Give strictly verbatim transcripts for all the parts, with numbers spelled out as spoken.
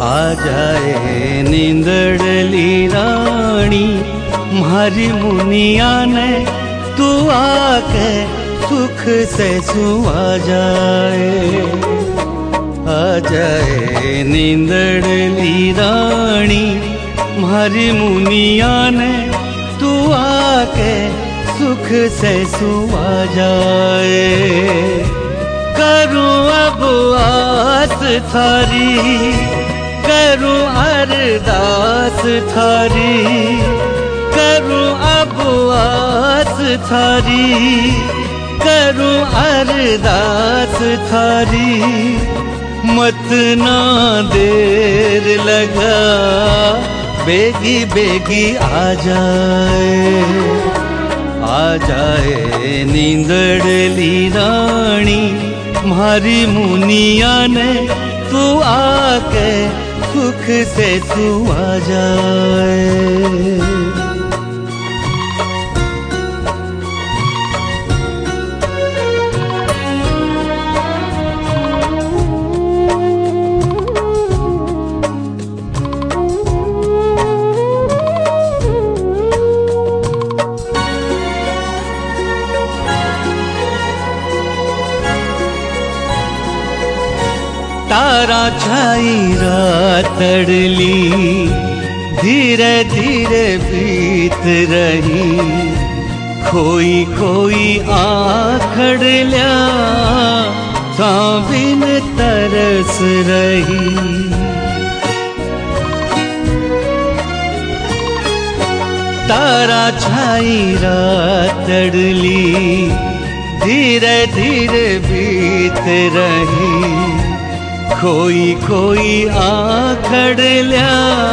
आ जाए नींदड़ली रानी म्हारी मुनिया ने तू आके सुख से सुआ जाए। आ जाए नींदड़ली रानी म्हारी मुनिया ने तू आके सुख से सुआ जाए। करूं अब आस थारी, करूं अरदास थारी, करूं अब आस थारी, करूं अरदास थारी। मत ना देर लगा, बेगी बेगी आ जाए। आ जाए नींदड़ली रानी म्हारी मुनिया ने तू आके सुख से सुआ जाए। तारा छाई रातड़ली धीरे धीरे बीत रही। खोई खोई आखड़ लिया सांबिन तरस रही। तारा छाई रातड़ली धीरे धीरे बीत रही। खोई खोई आखड़ लिया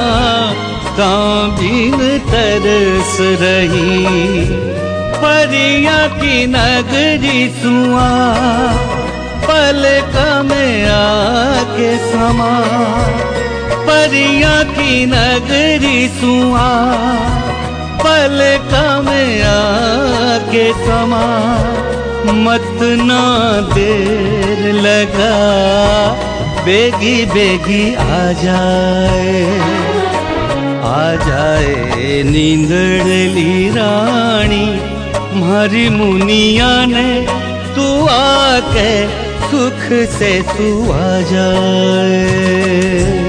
सांबिन तरस रही। परिया की नगरी सुआ पलक में आके समा। परिया की नगरी सुआ पलक में आके समा। मत ना देर लगा, बेगी बेगी आ जाए। आ जाए नींदड़ली रानी म्हारी मुनिया ने तू आके सुख से सुआ जाए।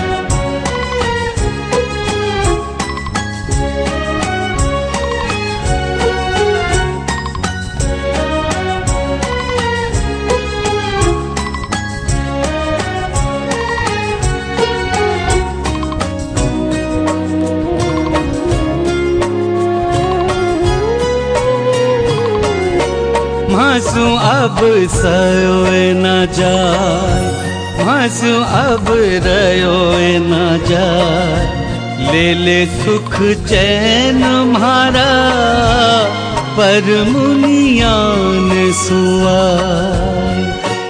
मासू अब सयोए न जाए, मासू अब रयोए न जाए। ले ले सुख चैन म्हारा पर मुनियान सुआए।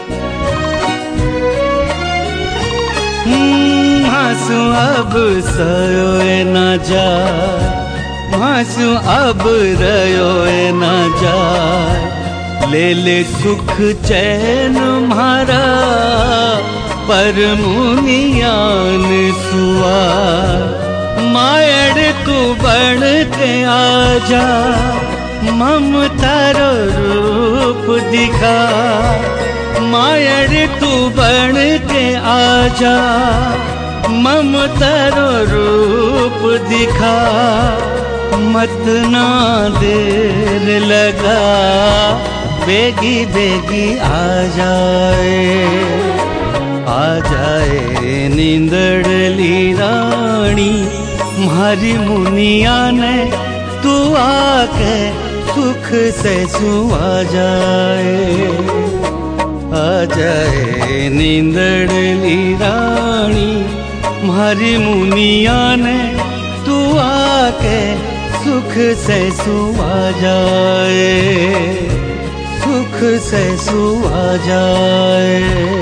मासू अब सयोए न जाए, मासू अब रयोए न जाए। ले ले सुख चैन म्हारा पर मुनियान सुआ। मायड़ तू बन के आजा, ममता रो रूप दिखा। मायड़ तू बन के आजा, ममता रो रूप दिखा। मत ना देर लगा, बेगी बेगी आ जाए। आ जाए नींदड़ली रानी म्हारी मुनिया ने तू आके सुख से सुआ जाए। आ जाए नींदड़ली रानी म्हारी मुनिया ने तू आके सुख से सुआ जाए। सुख से सुआ जाए।